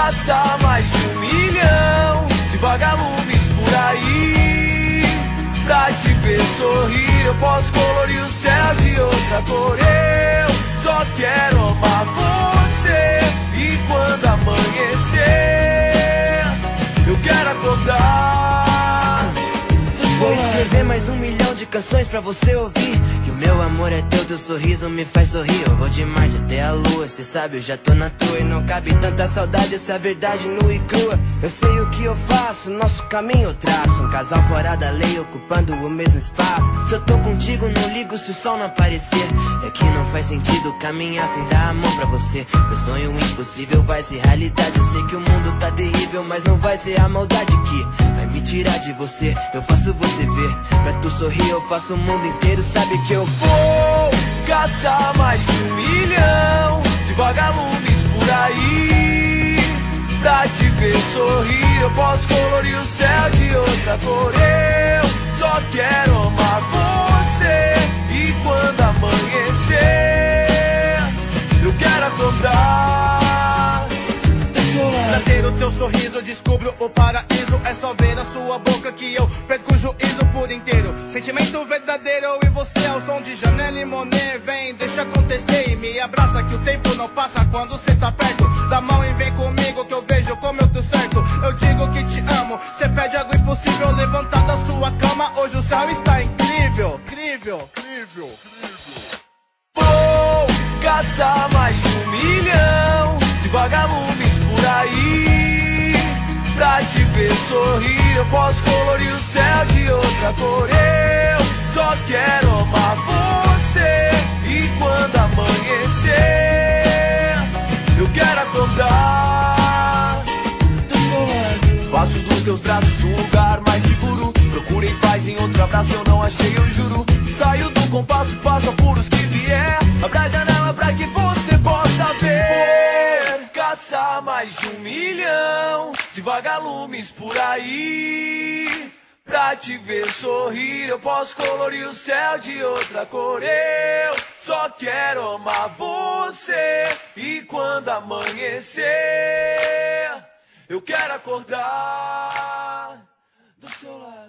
caçar mais de 1 milhão de vagalumes por aí. Pra te ver sorrir, eu posso colorir o céu de outra cor. Eu só quero amar você. E quando amanhecer, eu quero acordar. Vou escrever mais 1 milhão de canções pra você ouvir. Que o meu amor é teu sorriso me faz sorrir. Eu vou de Marte até a lua, cê sabe, eu já tô na tua. E não cabe tanta saudade, essa verdade nua e crua. Eu sei o que eu faço, nosso caminho eu traço. Um casal fora da lei, ocupando o mesmo espaço. Se eu tô contigo, não ligo se o sol não aparecer. É que não faz sentido caminhar sem dar a mão pra você. Meu sonho impossível vai ser realidade. Eu sei que o mundo tá terrível, mas não vai ser a maldade que vai me tirar de você. Eu faço você ver, pra tu sorrir eu faço o mundo inteiro. Sabe que eu vou caçar mais de 1 milhão de vagalumes por aí. Pra te ver sorrir, eu posso colorir o céu de outra cor. Eu só quero amar você. E quando amanhecer, eu quero acordar. Pra ter o teu sorriso, eu descubro o paraíso. É só ver a sua boca que eu perco o juízo por inteiro. Sentimento verdadeiro, eu e você ao som de Janelle Monáe. Vem, deixa acontecer e me abraça, que o tempo não passa quando cê tá perto. Dá mão e vem comigo que eu vejo como eu tô certo. Eu digo que te amo, cê pede algo impossível. Levantar da sua cama, hoje o céu está incrível. Incrível, incrível, incrível. Vou caçar mais de 1 milhão de vagalumes por aí. Pra te ver sorrir, eu posso colorir o céu de outra cor. Eu só quero amar você. E quando amanhecer, eu quero acordar. Faço dos teus braços um lugar mais seguro. Procurei paz em outro abraço, eu não achei, eu juro. Saio do compasso, faço apuros que vier. Abra a janela pra que você possa ver. Caçar mais de 1 milhão de vagalumes por aí. Pra te ver sorrir, eu posso colorir o céu de outra cor. Eu só quero amar você. E quando amanhecer, eu quero acordar do seu lado.